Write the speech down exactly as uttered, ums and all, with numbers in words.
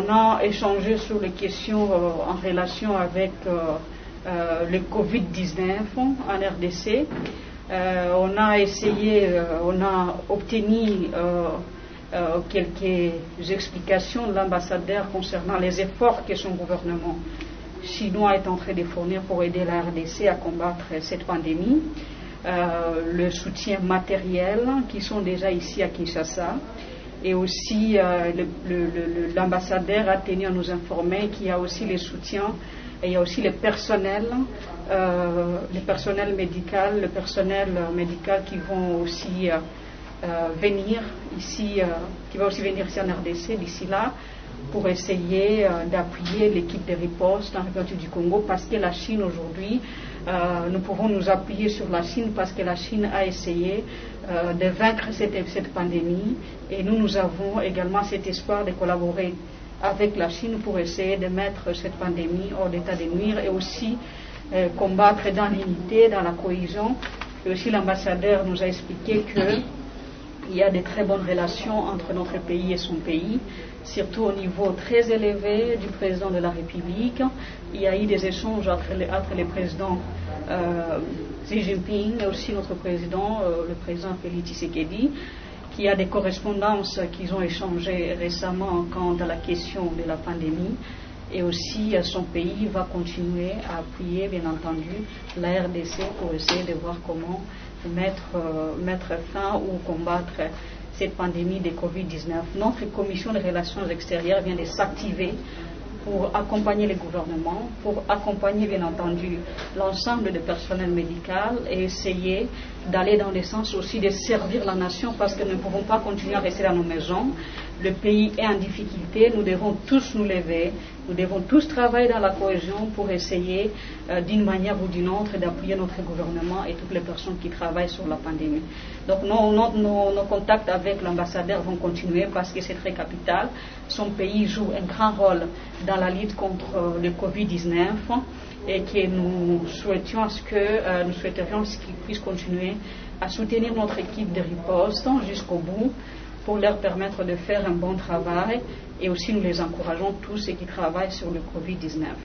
a échangé sur les questions euh, en relation avec euh, euh, le covid dix-neuf en R D C. Euh, on a essayé, euh, on a obtenu euh, euh, quelques explications de l'ambassadeur concernant les efforts que son gouvernement chinois est en train de fournir pour aider la R D C à combattre cette pandémie. Euh, le soutien matériel qui sont déjà ici à Kinshasa. Et aussi, euh, l'ambassadeur a tenu à nous informer qu'il y a aussi les soutiens et il y a aussi le personnel, euh, le personnel médical, le personnel médical qui vont aussi euh, euh, venir ici, euh, qui va aussi venir ici en R D C d'ici là, pour essayer euh, d'appuyer l'équipe de riposte en République du Congo, parce que la Chine aujourd'hui, euh, nous pouvons nous appuyer sur la Chine parce que la Chine a essayé euh, de vaincre cette, cette pandémie, et nous, nous avons également cet espoir de collaborer avec la Chine pour essayer de mettre cette pandémie hors d'état de nuire et aussi euh, combattre dans l'unité, dans la cohésion. Et aussi l'ambassadeur nous a expliqué que il y a de très bonnes relations entre notre pays et son pays, surtout au niveau très élevé du président de la République. Il y a eu des échanges entre les, entre les présidents euh, Xi Jinping et aussi notre président, euh, le président Félix Tshisekedi, qui a des correspondances qu'ils ont échangées récemment quant à la question de la pandémie. Et aussi, son pays va continuer à appuyer, bien entendu, la R D C pour essayer de voir comment mettre, euh, mettre fin ou combattre cette pandémie de covid dix-neuf. Notre commission des relations extérieures vient de s'activer pour accompagner les gouvernements, pour accompagner, bien entendu, l'ensemble du personnel médical et essayer d'aller dans le sens aussi de servir la nation, parce que nous ne pouvons pas continuer à rester dans nos maisons. Le pays est en difficulté, nous devons tous nous lever, nous devons tous travailler dans la cohésion pour essayer euh, d'une manière ou d'une autre d'appuyer notre gouvernement et toutes les personnes qui travaillent sur la pandémie. Donc nos, nos, nos, nos contacts avec l'ambassadeur vont continuer parce que c'est très capital. Son pays joue un grand rôle dans la lutte contre euh, le covid dix-neuf et que nous souhaitions ce que euh, nous souhaiterions qu'il puisse continuer à soutenir notre équipe de riposte jusqu'au bout, pour leur permettre de faire un bon travail, et aussi nous les encourageons tous ceux qui travaillent sur le covid dix-neuf.